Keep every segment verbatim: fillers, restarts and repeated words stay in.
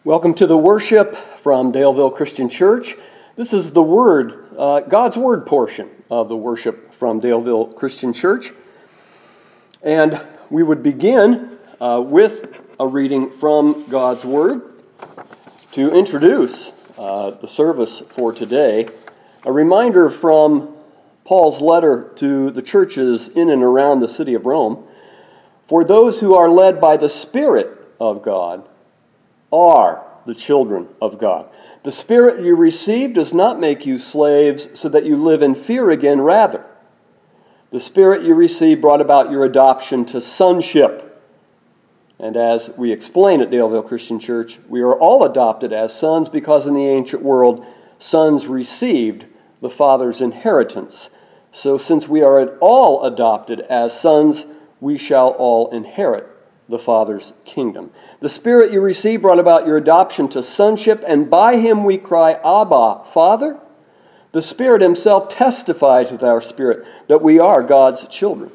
Welcome to the worship from Daleville Christian Church. This is the Word, uh, God's Word portion of the worship from Daleville Christian Church. And we would begin uh, with a reading from God's Word to introduce uh, the service for today. A reminder from Paul's letter to the churches in and around the city of Rome. For those who are led by the Spirit of God are the children of God. The Spirit you received does not make you slaves so that you live in fear again. Rather, the Spirit you received brought about your adoption to sonship. And as we explain at Daleville Christian Church, we are all adopted as sons because in the ancient world, sons received the Father's inheritance. So since we are all adopted as sons, we shall all inherit the Father's kingdom. The Spirit you received brought about your adoption to sonship, and by him we cry, Abba, Father. The Spirit himself testifies with our spirit that we are God's children.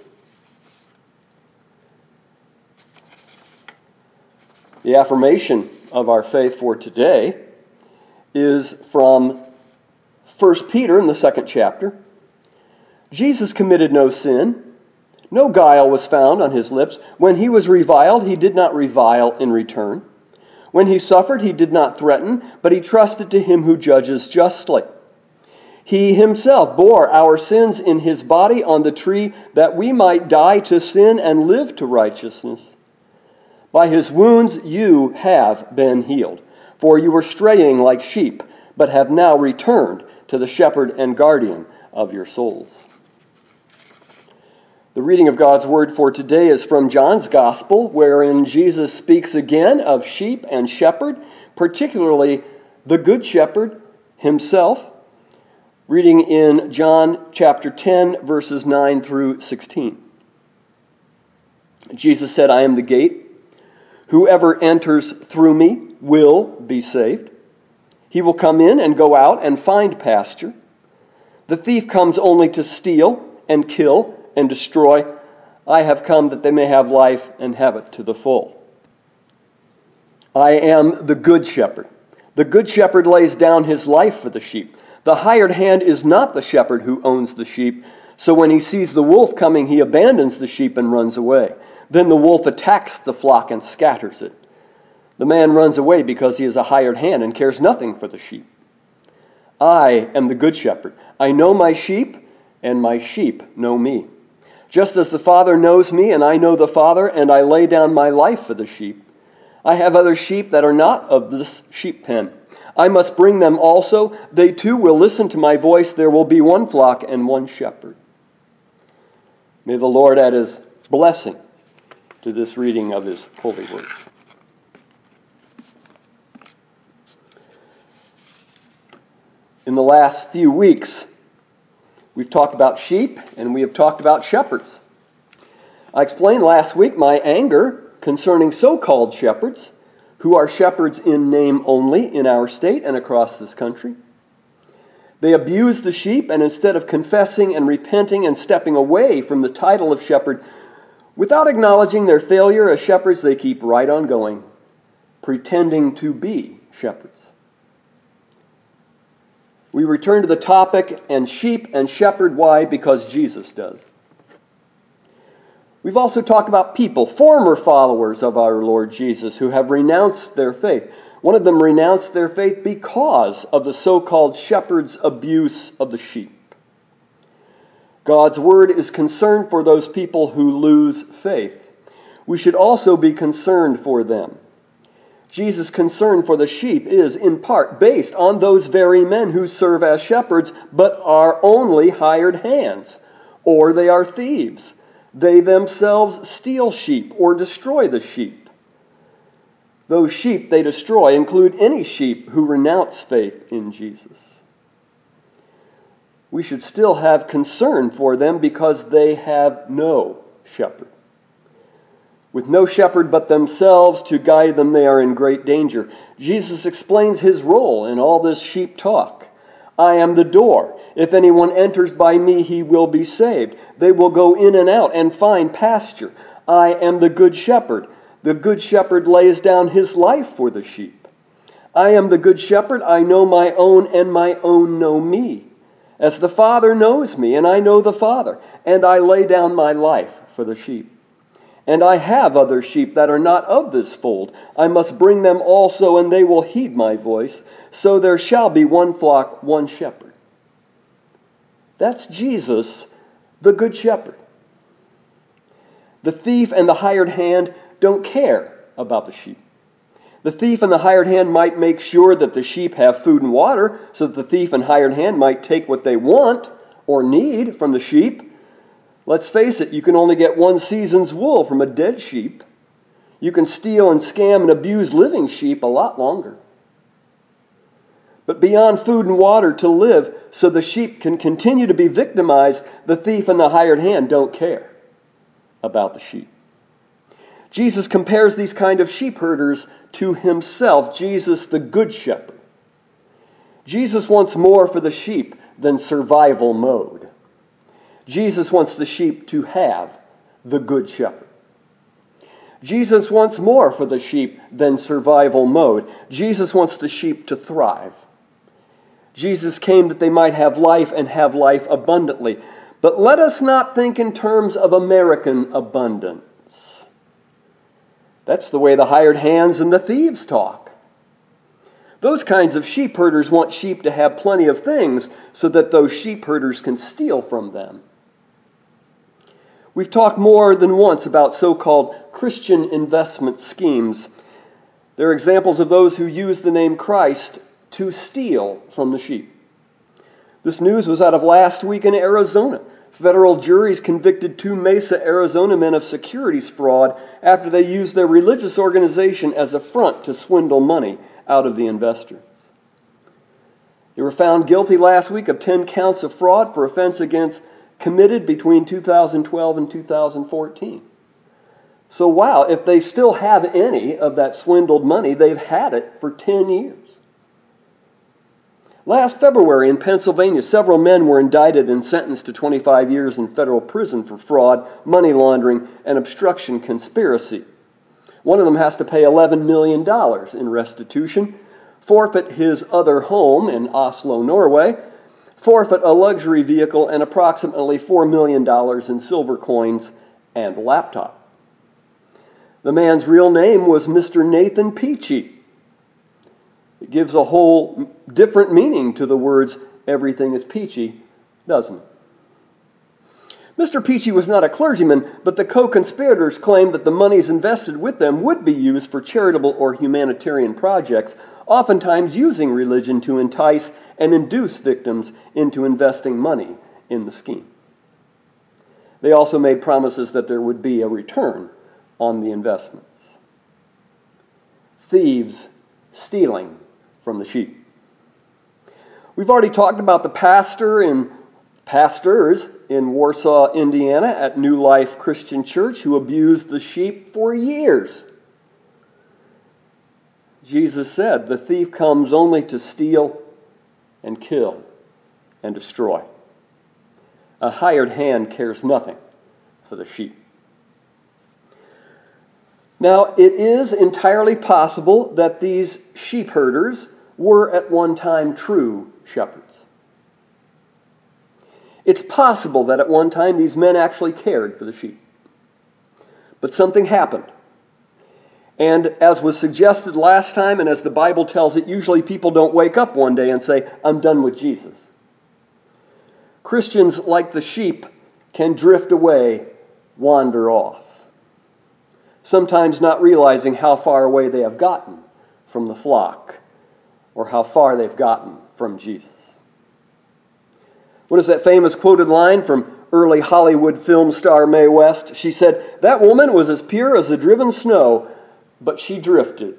The affirmation of our faith for today is from First Peter in the second chapter. Jesus committed no sin. No guile was found on his lips. When he was reviled, he did not revile in return. When he suffered, he did not threaten, but he trusted to him who judges justly. He himself bore our sins in his body on the tree, that we might die to sin and live to righteousness. By his wounds you have been healed, for you were straying like sheep, but have now returned to the shepherd and guardian of your souls. The reading of God's Word for today is from John's Gospel, wherein Jesus speaks again of sheep and shepherd, particularly the Good Shepherd himself. Reading in John chapter ten, verses nine through sixteen. Jesus said, I am the gate. Whoever enters through me will be saved. He will come in and go out and find pasture. The thief comes only to steal and kill and destroy. I have come that they may have life and have it to the full. I am the good shepherd. The good shepherd lays down his life for the sheep. The hired hand is not the shepherd who owns the sheep. So when he sees the wolf coming, he abandons the sheep and runs away. Then the wolf attacks the flock and scatters it. The man runs away because he is a hired hand and cares nothing for the sheep. I am the good shepherd. I know my sheep, and my sheep know me. Just as the Father knows me, and I know the Father, and I lay down my life for the sheep. I have other sheep that are not of this sheep pen. I must bring them also. They too will listen to my voice. There will be one flock and one shepherd. May the Lord add his blessing to this reading of his holy word. In the last few weeks, we've talked about sheep, and we have talked about shepherds. I explained last week my anger concerning so-called shepherds, who are shepherds in name only in our state and across this country. They abuse the sheep, and instead of confessing and repenting and stepping away from the title of shepherd, without acknowledging their failure as shepherds, they keep right on going, pretending to be shepherds. We return to the topic, and sheep and shepherd. Why? Because Jesus does. We've also talked about people, former followers of our Lord Jesus, who have renounced their faith. One of them renounced their faith because of the so-called shepherd's abuse of the sheep. God's word is concerned for those people who lose faith. We should also be concerned for them. Jesus' concern for the sheep is, in part, based on those very men who serve as shepherds, but are only hired hands, or they are thieves. They themselves steal sheep or destroy the sheep. Those sheep they destroy include any sheep who renounce faith in Jesus. We should still have concern for them because they have no shepherd. With no shepherd but themselves to guide them, they are in great danger. Jesus explains his role in all this sheep talk. I am the door. If anyone enters by me, he will be saved. They will go in and out and find pasture. I am the good shepherd. The good shepherd lays down his life for the sheep. I am the good shepherd. I know my own, and my own know me. As the Father knows me, and I know the Father, and I lay down my life for the sheep. And I have other sheep that are not of this fold. I must bring them also, and they will heed my voice. So there shall be one flock, one shepherd. That's Jesus, the good shepherd. The thief and the hired hand don't care about the sheep. The thief and the hired hand might make sure that the sheep have food and water, so that the thief and hired hand might take what they want or need from the sheep. Let's face it, you can only get one season's wool from a dead sheep. You can steal and scam and abuse living sheep a lot longer. But beyond food and water to live so the sheep can continue to be victimized, the thief and the hired hand don't care about the sheep. Jesus compares these kind of sheep herders to himself, Jesus the good shepherd. Jesus wants more for the sheep than survival mode. Jesus wants the sheep to have the good shepherd. Jesus wants more for the sheep than survival mode. Jesus wants the sheep to thrive. Jesus came that they might have life and have life abundantly. But let us not think in terms of American abundance. That's the way the hired hands and the thieves talk. Those kinds of sheep herders want sheep to have plenty of things so that those sheep herders can steal from them. We've talked more than once about so-called Christian investment schemes. They're examples of those who use the name Christ to steal from the sheep. This news was out of last week in Arizona. Federal juries convicted two Mesa, Arizona men of securities fraud after they used their religious organization as a front to swindle money out of the investors. They were found guilty last week of ten counts of fraud for offense against committed between two thousand twelve and two thousand fourteen. So wow, if they still have any of that swindled money, they've had it for ten years. Last February in Pennsylvania, several men were indicted and sentenced to twenty-five years in federal prison for fraud, money laundering, and obstruction conspiracy. One of them has to pay eleven million dollars in restitution, forfeit his other home in Oslo, Norway, forfeit a luxury vehicle, and approximately four million dollars in silver coins and laptop. The man's real name was Mister Nathan Peachy. It gives a whole different meaning to the words, everything is peachy, doesn't it? Mister Peachy was not a clergyman, but the co-conspirators claimed that the monies invested with them would be used for charitable or humanitarian projects, oftentimes using religion to entice and induce victims into investing money in the scheme. They also made promises that there would be a return on the investments. Thieves stealing from the sheep. We've already talked about the pastor and pastors in Warsaw, Indiana at New Life Christian Church who abused the sheep for years. Jesus said, the thief comes only to steal and kill and destroy. A hired hand cares nothing for the sheep. Now, it is entirely possible that these sheep herders were at one time true shepherds. It's possible that at one time these men actually cared for the sheep. But something happened. And as was suggested last time, and as the Bible tells it, usually people don't wake up one day and say, I'm done with Jesus. Christians, like the sheep, can drift away, wander off. Sometimes not realizing how far away they have gotten from the flock or how far they've gotten from Jesus. What is that famous quoted line from early Hollywood film star Mae West? She said, that woman was as pure as the driven snow, but she drifted.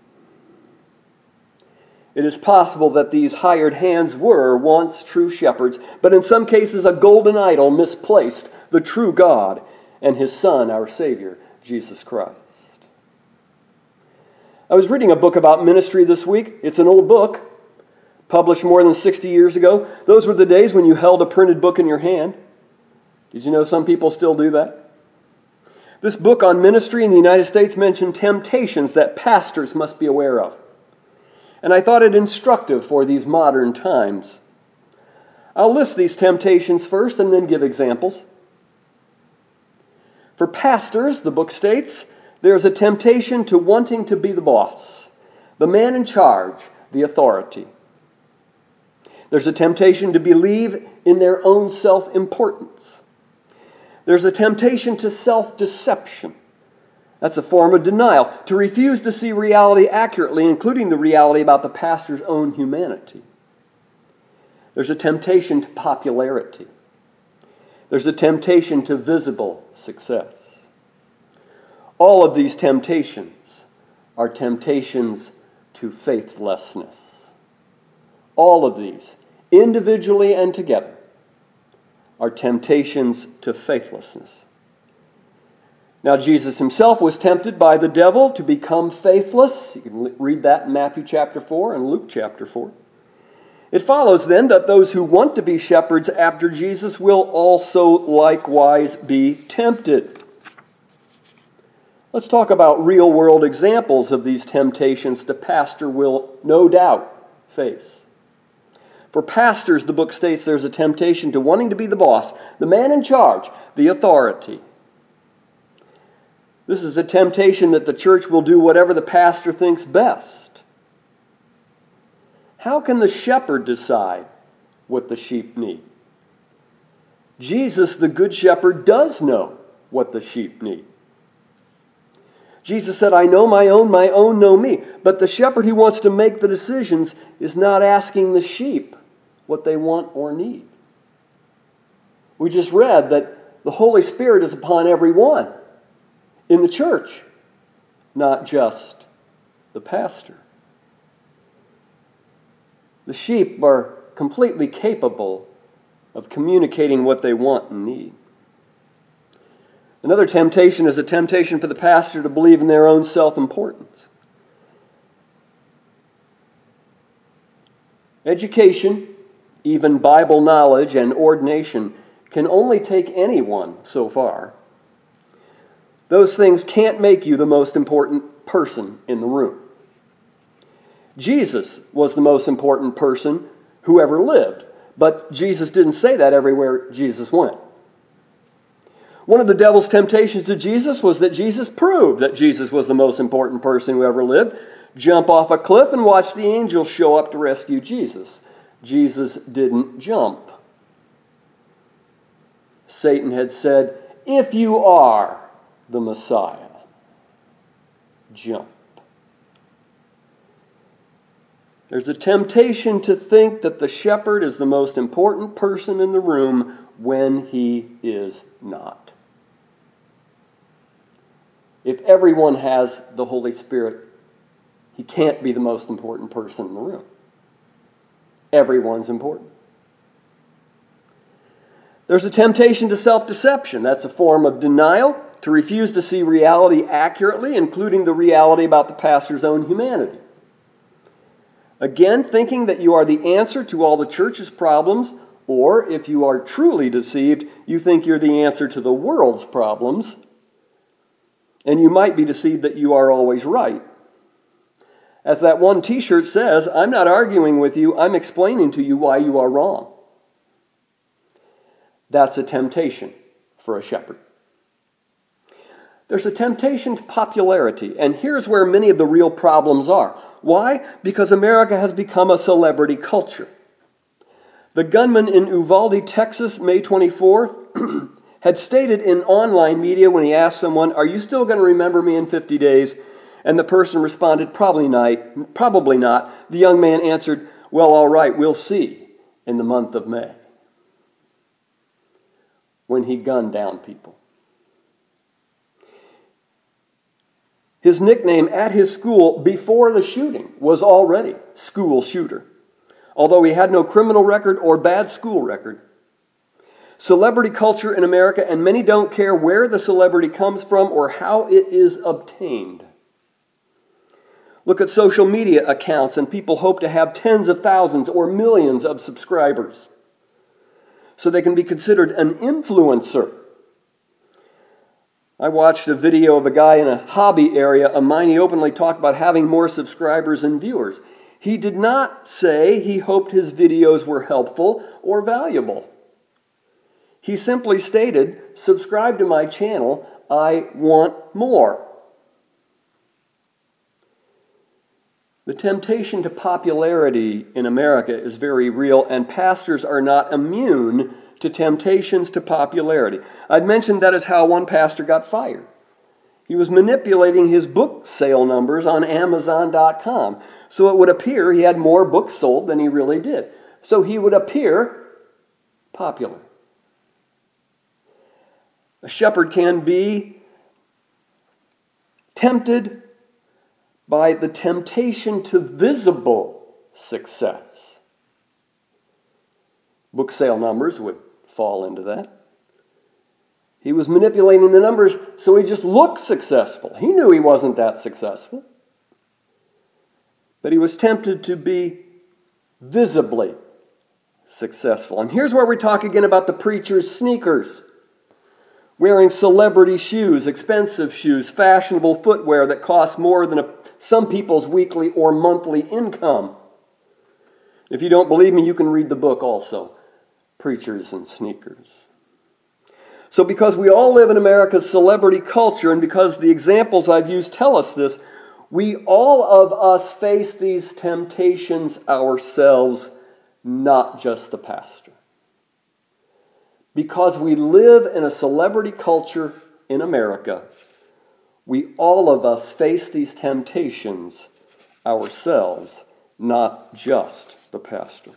It is possible that these hired hands were once true shepherds, but in some cases a golden idol misplaced the true God and his Son, our Savior, Jesus Christ. I was reading a book about ministry this week. It's an old book, published more than sixty years ago. Those were the days when you held a printed book in your hand. Did you know some people still do that? This book on ministry in the United States mentioned temptations that pastors must be aware of. and I thought it instructive for these modern times. I'll list these temptations first and then give examples. For pastors, the book states, there's a temptation to wanting to be the boss, the man in charge, the authority. There's a temptation to believe in their own self-importance. There's a temptation to self-deception. That's a form of denial, to refuse to see reality accurately, including the reality about the pastor's own humanity. There's a temptation to popularity. There's a temptation to visible success. All of these temptations are temptations to faithlessness. All of these, individually and together, are temptations to faithlessness. Now, Jesus himself was tempted by the devil to become faithless. You can read that in Matthew chapter four and Luke chapter four. It follows then that those who want to be shepherds after Jesus will also likewise be tempted. Let's talk about real-world examples of these temptations the pastor will no doubt face. For pastors, the book states there's a temptation to wanting to be the boss, the man in charge, the authority. This is a temptation that the church will do whatever the pastor thinks best. How can the shepherd decide what the sheep need? Jesus, the good shepherd, does know what the sheep need. Jesus said, I know my own, my own know me. But the shepherd who wants to make the decisions is not asking the sheep what they want or need. We just read that the Holy Spirit is upon everyone in the church, not just the pastor. The sheep are completely capable of communicating what they want and need. Another temptation is a temptation for the pastor to believe in their own self-importance. Education, even Bible knowledge and ordination, can only take anyone so far. Those things can't make you the most important person in the room. Jesus was the most important person who ever lived, but Jesus didn't say that everywhere Jesus went. One of the devil's temptations to Jesus was that Jesus proved that Jesus was the most important person who ever lived. Jump off a cliff and watch the angels show up to rescue Jesus. Jesus didn't jump. Satan had said, if you are the Messiah, jump. There's a temptation to think that the shepherd is the most important person in the room when he is not. If everyone has the Holy Spirit, he can't be the most important person in the room. Everyone's important. There's a temptation to self-deception. That's a form of denial, to refuse to see reality accurately, including the reality about the pastor's own humanity. Again, thinking that you are the answer to all the church's problems, or if you are truly deceived, you think you're the answer to the world's problems, and you might be deceived that you are always right. As that one t-shirt says, I'm not arguing with you, I'm explaining to you why you are wrong. That's a temptation for a shepherd. There's a temptation to popularity, and here's where many of the real problems are. Why? Because America has become a celebrity culture. The gunman in Uvalde, Texas, May twenty-fourth, had stated in online media when he asked someone, are you still going to remember me in fifty days? And the person responded, probably not. Probably not. The young man answered, well, all right, we'll see in the month of May. When he gunned down people. His nickname at his school before the shooting was already school shooter, although he had no criminal record or bad school record. Celebrity culture in America, and many don't care where the celebrity comes from or how it is obtained. Look at social media accounts, and people hope to have tens of thousands or millions of subscribers so they can be considered an influencer. I watched a video of a guy in a hobby area of mine. He openly talked about having more subscribers and viewers. He did not say he hoped his videos were helpful or valuable. He simply stated, subscribe to my channel, I want more. The temptation to popularity in America is very real, and pastors are not immune to temptations to popularity. I'd mentioned that is how one pastor got fired. He was manipulating his book sale numbers on Amazon dot com, so it would appear he had more books sold than he really did. So he would appear popular. A shepherd can be tempted by the temptation to visible success. Book sale numbers would fall into that. He was manipulating the numbers so he just looked successful. He knew he wasn't that successful. But he was tempted to be visibly successful. And here's where we talk again about the preacher's sneakers. Wearing celebrity shoes, expensive shoes, fashionable footwear that costs more than a, some people's weekly or monthly income. If you don't believe me, you can read the book also, Preachers and Sneakers. So because we all live in America's celebrity culture, and because the examples I've used tell us this, we all of us face these temptations ourselves, not just the pastor. Because we live in a celebrity culture in America, we all of us face these temptations ourselves, not just the pastor.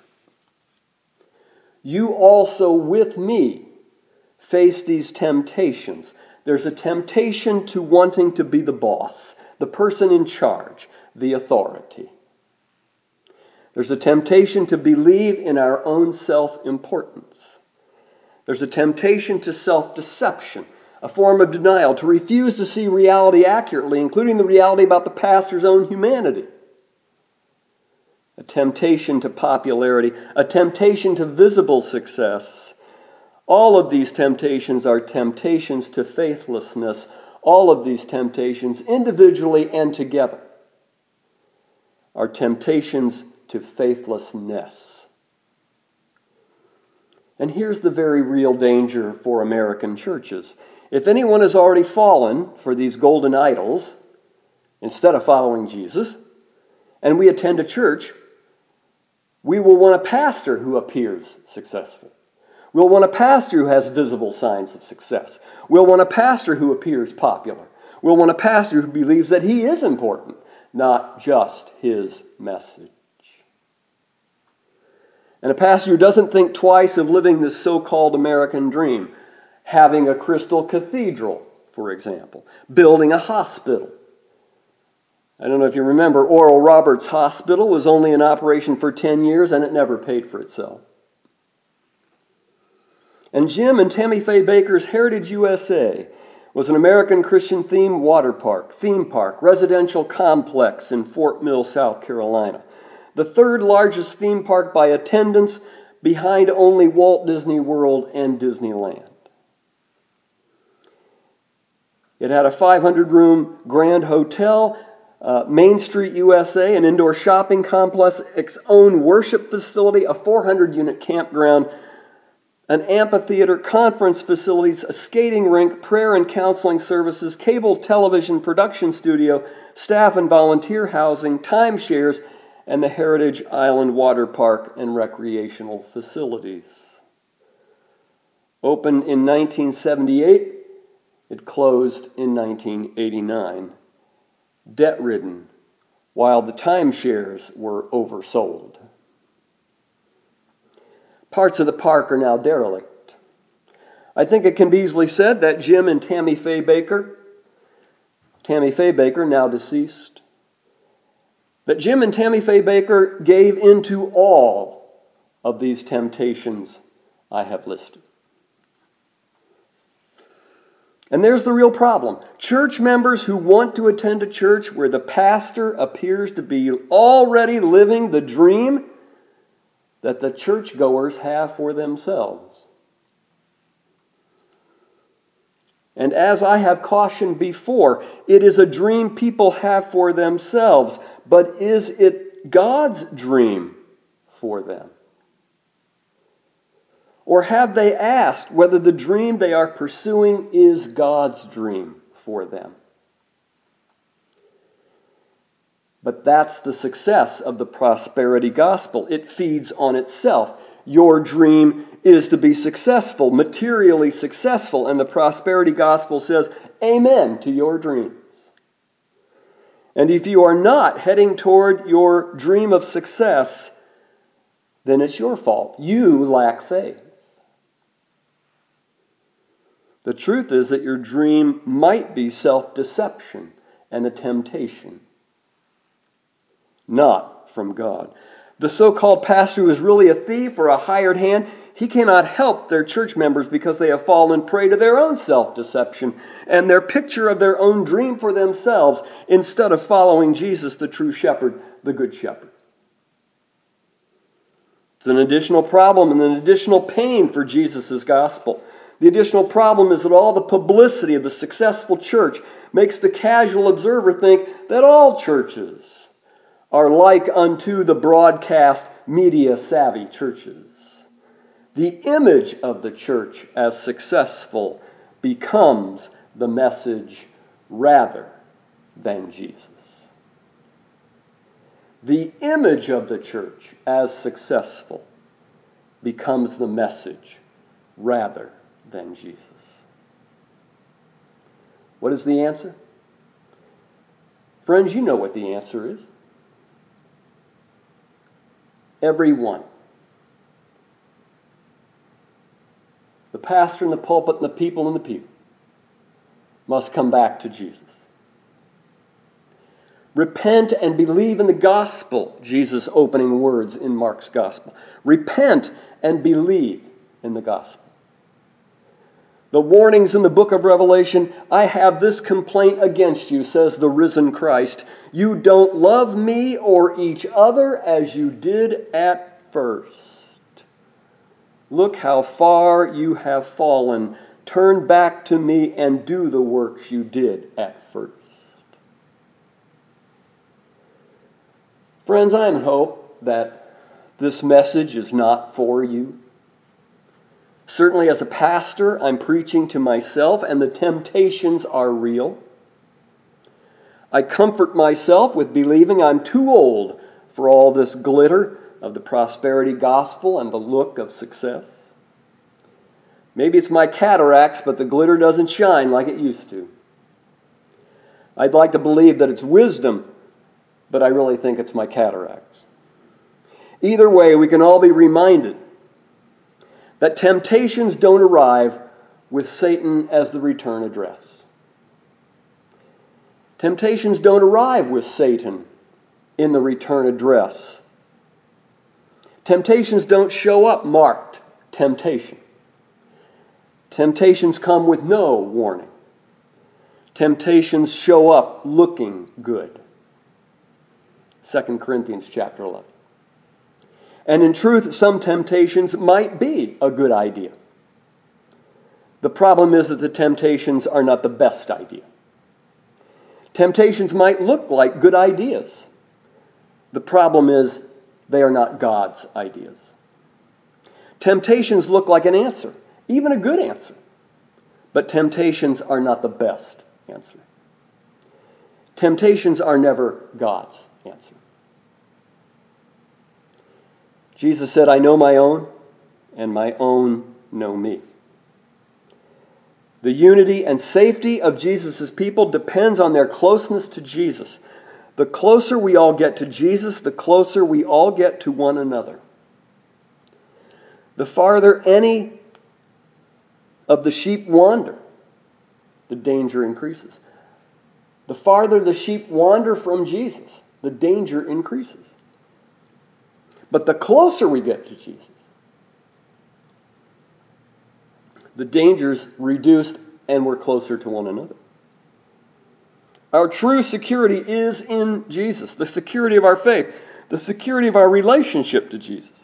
You also, with me, face these temptations. There's a temptation to wanting to be the boss, the person in charge, the authority. There's a temptation to believe in our own self-importance. There's a temptation to self-deception, a form of denial, to refuse to see reality accurately, including the reality about the pastor's own humanity. A temptation to popularity, a temptation to visible success. All of these temptations are temptations to faithlessness. All of these temptations, individually and together, are temptations to faithlessness. And here's the very real danger for American churches. If anyone has already fallen for these golden idols, instead of following Jesus, and we attend a church, we will want a pastor who appears successful. We'll want a pastor who has visible signs of success. We'll want a pastor who appears popular. We'll want a pastor who believes that he is important, not just his message. And a pastor who doesn't think twice of living this so-called American dream, having a crystal cathedral, for example, building a hospital. I don't know if you remember, Oral Roberts Hospital was only in operation for ten years and it never paid for itself. And Jim and Tammy Faye Bakker's Heritage U S A was an American Christian themed water park, theme park, residential complex in Fort Mill, South Carolina. The third largest theme park by attendance, behind only Walt Disney World and Disneyland. It had a five hundred room grand hotel, uh, Main Street U S A, an indoor shopping complex, its own worship facility, a four hundred unit campground, an amphitheater, conference facilities, a skating rink, prayer and counseling services, cable television production studio, staff and volunteer housing, timeshares, and the Heritage Island Water Park and recreational facilities. Opened in nineteen seventy-eight, it closed in nineteen eighty-nine. Debt-ridden, while the timeshares were oversold. Parts of the park are now derelict. I think it can be easily said that Jim and Tammy Faye Bakker, Tammy Faye Bakker, now deceased, that Jim and Tammy Faye Bakker gave into all of these temptations I have listed. And there's the real problem. Church members who want to attend a church where the pastor appears to be already living the dream that the churchgoers have for themselves. And as I have cautioned before, it is a dream people have for themselves, but is it it God's dream for them? Or have they asked whether the dream they are pursuing is God's dream for them? But that's the success of the prosperity gospel. It feeds on itself. Your dream is to be successful, materially successful, and the prosperity gospel says, amen to your dreams. And if you are not heading toward your dream of success, then it's your fault. You lack faith. The truth is that your dream might be self-deception and a temptation, not from God. The so-called pastor who is really a thief or a hired hand, he cannot help their church members because they have fallen prey to their own self-deception and their picture of their own dream for themselves instead of following Jesus, the true shepherd, the good shepherd. It's an additional problem and an additional pain for Jesus' gospel. The additional problem is that all the publicity of the successful church makes the casual observer think that all churches are like unto the broadcast media-savvy churches. The image of the church as successful becomes the message rather than Jesus. The image of the church as successful becomes the message rather than Jesus. What is the answer? Friends, you know what the answer is. Everyone. The pastor in the pulpit and the people in the pew must come back to Jesus. Repent and believe in the gospel, Jesus' opening words in Mark's gospel. Repent and believe in the gospel. The warnings in the book of Revelation, I have this complaint against you, says the risen Christ. You don't love me or each other as you did at first. Look how far you have fallen. Turn back to me and do the works you did at first. Friends, I hope that this message is not for you. Certainly as a pastor, I'm preaching to myself, and the temptations are real. I comfort myself with believing I'm too old for all this glitter of the prosperity gospel and the look of success. Maybe it's my cataracts, but the glitter doesn't shine like it used to. I'd like to believe that it's wisdom, but I really think it's my cataracts. Either way, we can all be reminded that temptations don't arrive with Satan as the return address. Temptations don't arrive with Satan in the return address. Temptations don't show up marked temptation. Temptations come with no warning. Temptations show up looking good. Second Corinthians chapter eleven. And in truth, some temptations might be a good idea. The problem is that the temptations are not the best idea. Temptations might look like good ideas. The problem is they are not God's ideas. Temptations look like an answer, even a good answer. But temptations are not the best answer. Temptations are never God's answer. Jesus said, I know my own, and my own know me. The unity and safety of Jesus' people depends on their closeness to Jesus. The closer we all get to Jesus, the closer we all get to one another. The farther any of the sheep wander, the danger increases. The farther the sheep wander from Jesus, the danger increases. But the closer we get to Jesus, the danger's reduced and we're closer to one another. Our true security is in Jesus, the security of our faith, the security of our relationship to Jesus.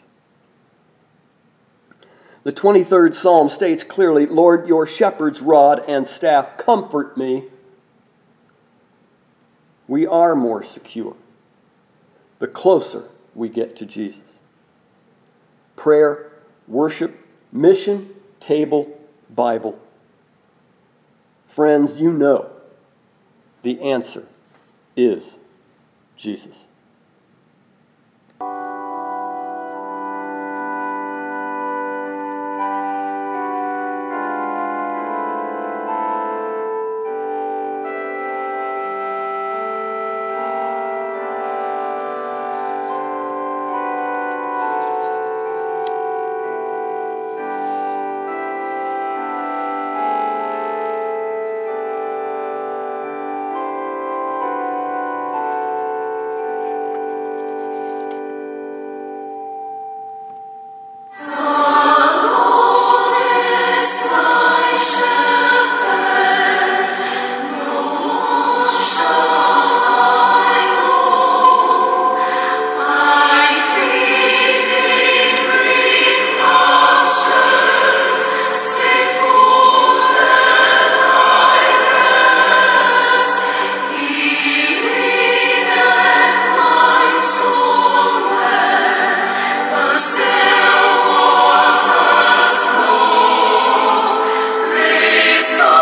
The twenty-third Psalm states clearly, Lord, your shepherd's rod and staff comfort me. We are more secure. the closer we get to Jesus. Prayer, worship, mission, table, Bible. Friends, you know the answer is Jesus. Still was a small, restore.